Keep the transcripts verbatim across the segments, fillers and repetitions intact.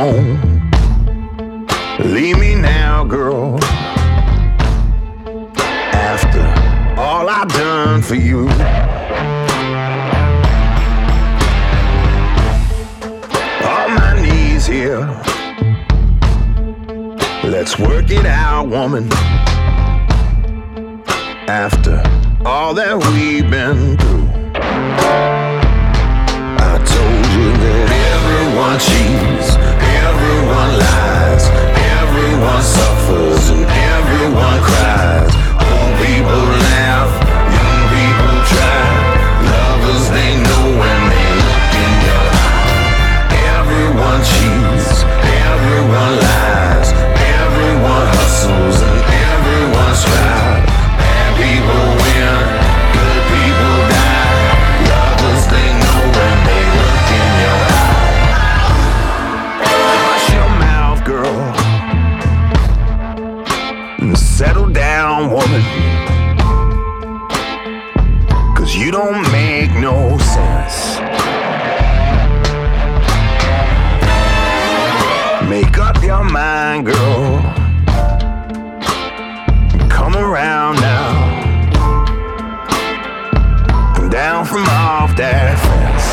home. Leave me now, girl. After all I've done for you. On my knees here. Let's work it out, woman. After all that we've been through. I told you that everyone cheats, everyone lies, everyone suffers and everyone cries. Old people laugh, young people try. Lovers, they know when they look in your eye. Everyone cheats, everyone lies, everyone hustles and everyone strives. Bad people win, good people die. Lovers, they know when they look in your eye. Hush your mouth, girl, and settle down, woman. Cause you don't make no sense. Make up your mind, girl. Come around now. Come down from off that fence.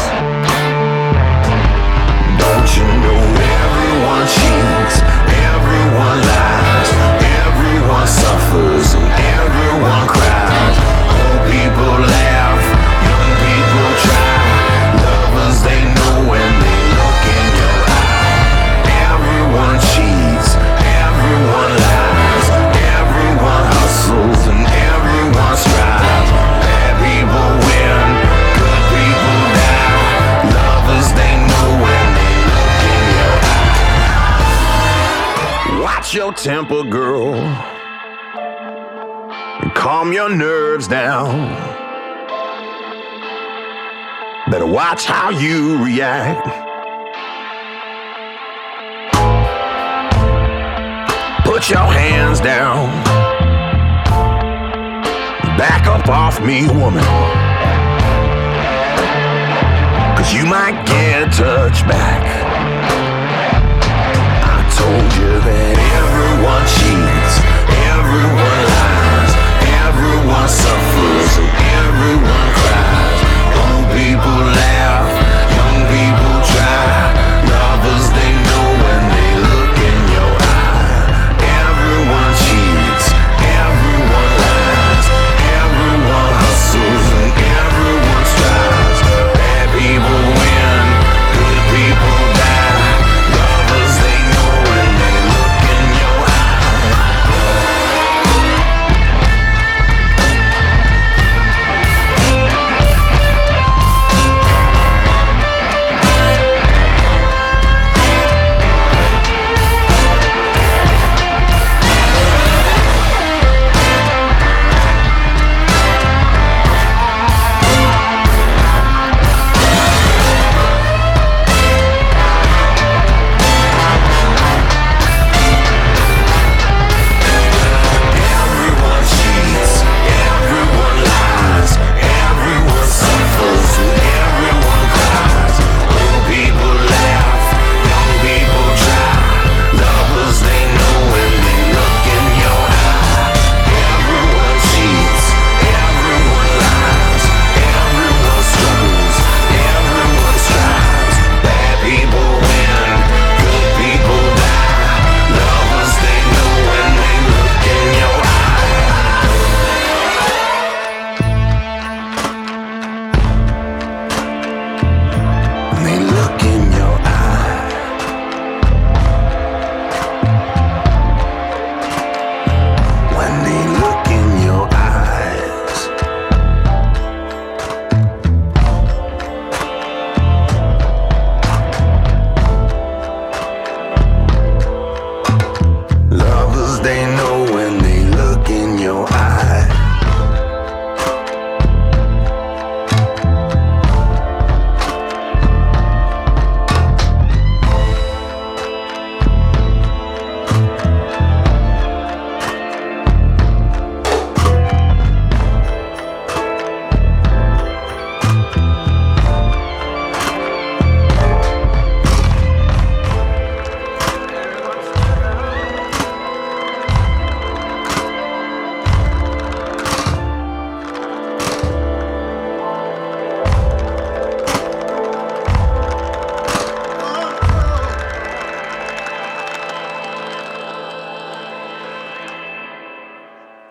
Don't you know everyone cheats, everyone lies, everyone suffers and everyone cries. Old people laugh, young people try. Lovers, they know when they look in your eye. Everyone cheats, everyone lies, everyone hustles and everyone strives. Bad people win, good people die. Lovers, they know when they look in your eye. Watch your temper, girl, and calm your nerves down. Better watch how you react. Put your hands down. Back up off me, woman. Cause you might get touched back.